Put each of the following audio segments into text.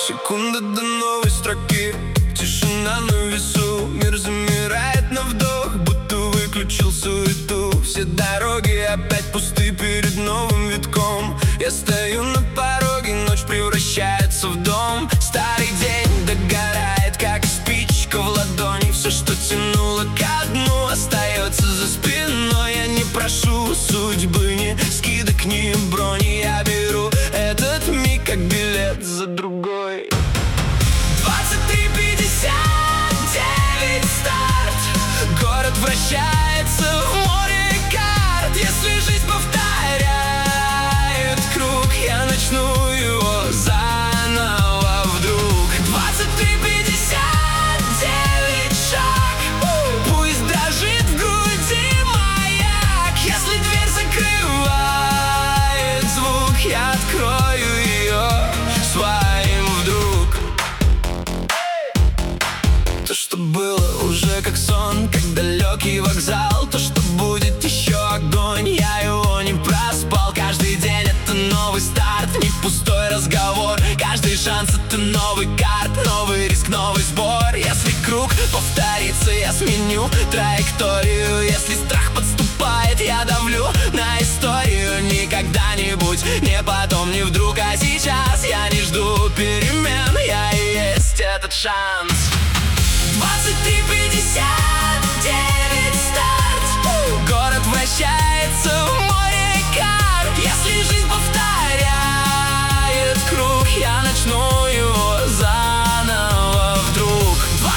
Секунда до новой строки, тишина на весу. Мир замирает на вдох, будто выключил суету. Все дороги опять пусты перед новым витком. Я стою на пороге, ночь превращается в дом. Старый день догорает, как спичка в ладони. Все, что тянуло ко дну, остается за спиной. Я не прошу судьбы, ни скидок, ни брони. Я беру этот миг, как билет за другой. 23:59 старт. Город вращается в море карт. Если жизнь повторяет круг, я начну его заново вдруг. 23:59 шаг. Пусть дрожит в груди маяк. Если дверь закрывает звук, я открою ее своим вдруг. То, что было уже как сон, как далекий вокзал. То, что будет еще огонь, я его не проспал. Каждый день это новый старт, не пустой разговор. Каждый шанс это новый карт, новый риск, новый сбор. Если круг повторится, я сменю траекторию. Если страх подступает, я давлю на историю. Не когда-нибудь, не потом, не вдруг, а сейчас. Я не жду перемен, я и есть этот шанс. 23:59 старт. Город вращается в море карт. Если жизнь повторяет круг, я начну его заново вдруг.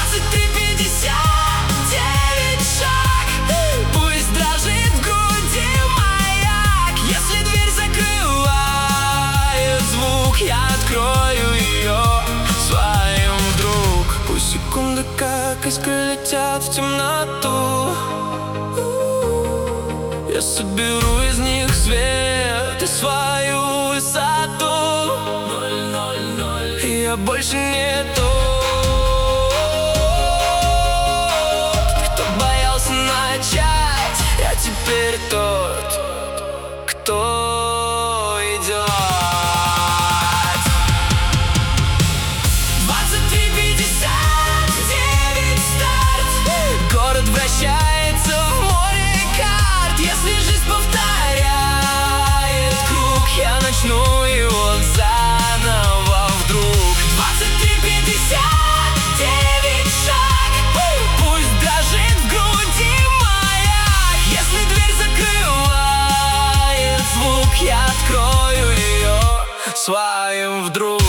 23:59 шаг. Пусть дрожит в груди маяк. Если дверь закрывает звук, я открою ее своим вдруг. Пусть секунды как искры летят в темноту. Я соберу из них свет и свою высоту. 000. И я больше не тот, кто боялся начать. Я теперь тот, кто идет. 23:59 старт. Город вращается в море карт. Если жизнь повторяет круг, я начну его заново вдруг. 23:59 шаг. Пусть дрожит в груди маяк. Если дверь закрывает звук, я открою ее своим вдруг.